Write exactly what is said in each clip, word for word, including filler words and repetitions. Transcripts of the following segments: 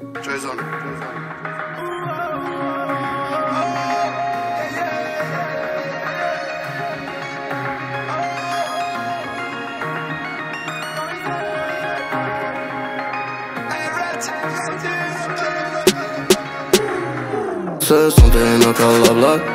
Jason. Se something I call love luck.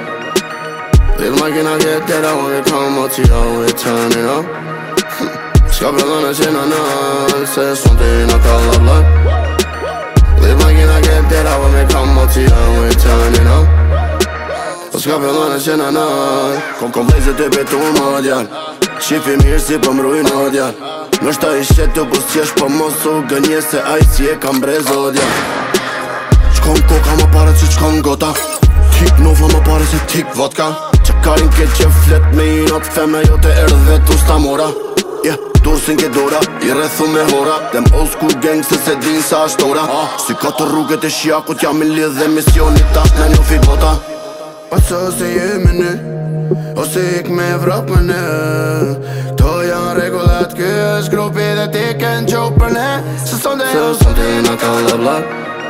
If my can I get that I wanna come up to you with turn it up. Skapar lana känna nån. Se something I call love luck. If my can I get that I wanna come up to you with turn it up. Skapar lana känna nån. Kom kom vlejze ty beton më djall. Shifi mirë si po mrujnë djall. Nështë ta i shetë po s'jesh po mos u gënje se aj si e kam brezo djall. Shkon koka ma pare që qkon gota. Tik nofla ma pare se tik vodka. Që karin ke që flet me i not femna jo të erdhe tu sta mora. Yeah, dursin ke dora, i rethu me hora. Dem old school gang se se din sa ashtora. Si ka të rrugët e shjakut jam i lidh dhe misionit tash në një figota. Ose ose jemi ne, ose ik me vrap me ne. Këto janë regullat, kjo është grupi dhe ti ken qop për ne. Se sonde Se sonde na ka love luck.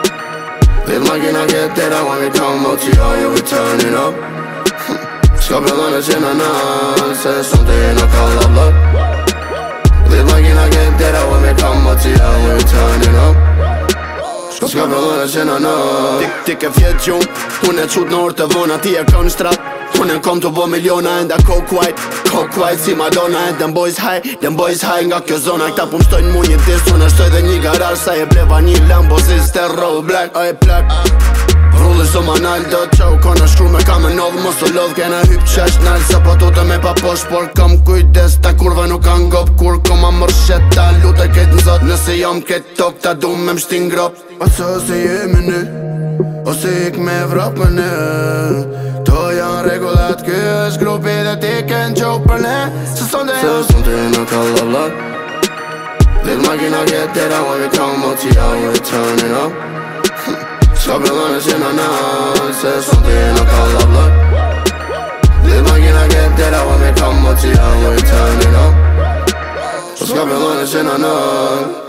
If my can I get that I wanna come up to you, you will turn it up. Skapar lana känna nån. Se something I call love luck. If my can I get that I wanna come up to you, you will turn it up. Skapar lana känna nån. Tik tik e fjet gjum. Unë e qut në orë të vona, ti e kon strat. Unë e kom të bo miliona, enda coke white. Coke white si Madonna, and them boys high. Them boys high nga kjo zona. Këta pun shtojnë mu një dis, unë shtoj dhe një garaj. Sa e bleva një Lambo, si sterol black. A e plak Rulli so ma nal do qow. Kona shkru me kam e nodh, mos o lodh. Kena hyp qesh nal, sa po tute me pa posh. Por kam kujdes, ta kurva nuk kan gop. Kur koma mër shet, ta lute ket nëzot. Nëse jam ket tok, ta du me mshtin grop. Ose ose jemi ne, ose ik me vrap me ne. Këto janë regullat, kjo është grupi dhe ti ken qop për ne. Se sonde Se sonde na ka love luck. If my can I get that I wanna come up to you with turn it up. Skapar lana känna nån. Se something I call love luck. If my can I get that I wanna come up to you with turn it up. Skapar lana känna nån.